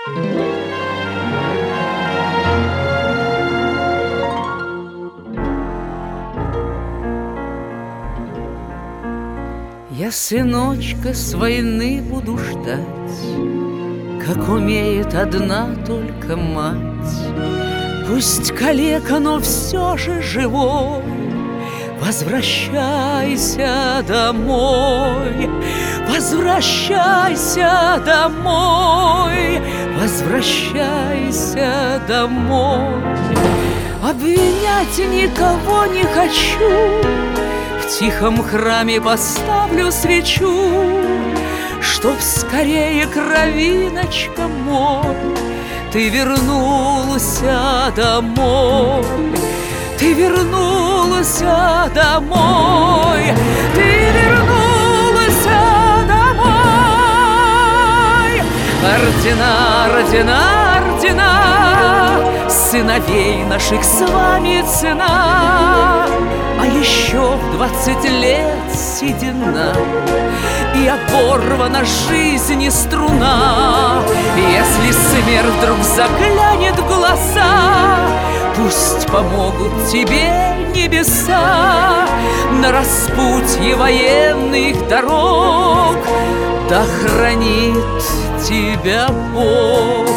Я сыночка с войны буду ждать, как умеет одна только мать. Пусть калека, но все же живой, возвращайся домой, возвращайся домой, возвращайся домой. Обвинять никого не хочу, в тихом храме поставлю свечу, чтоб скорее, кровиночка мой, ты вернулся домой, ты вернулся домой, ты вернулся домой. Ордена, ордена, ордена, сыновей наших с вами цена. А еще в 20 лет седина, и оборвана жизни струна. Если смерть вдруг заглянет в глаза, пусть помогут тебе небеса на распутье военных дорог. Да хранит тебя Бог.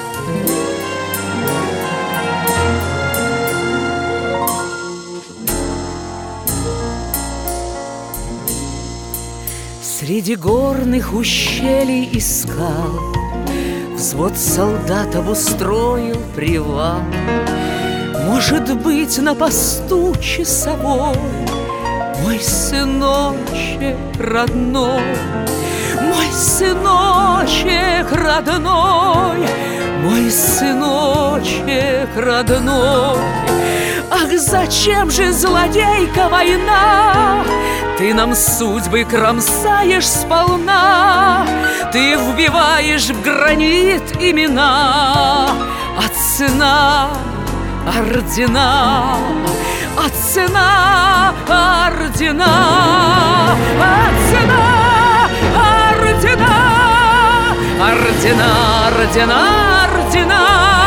Среди горных ущелий и скал взвод солдат обустроил привал. Может быть, на посту часовой мой сыночек родной, мой сыночек родной, мой сыночек родной. Ах, зачем же, злодейка, война? Ты нам судьбы кромсаешь сполна, ты вбиваешь в гранит имена, а цена — ордена, а цена — ордена, а цена — ордена, ордена, ордена, ордена.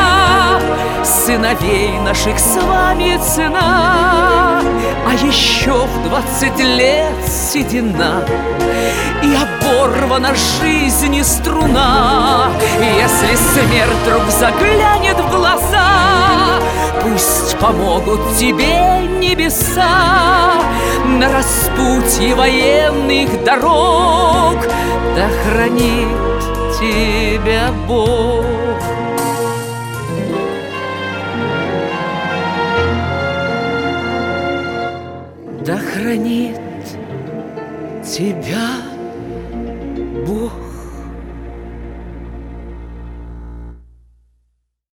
Сыновей наших с вами цена, а еще в 20 лет седина, и оборвана жизни струна. Если смерть вдруг заглянет в глаза, пусть помогут тебе небеса на распутье военных дорог. Да хранит тебя Бог. Да хранит тебя Бог.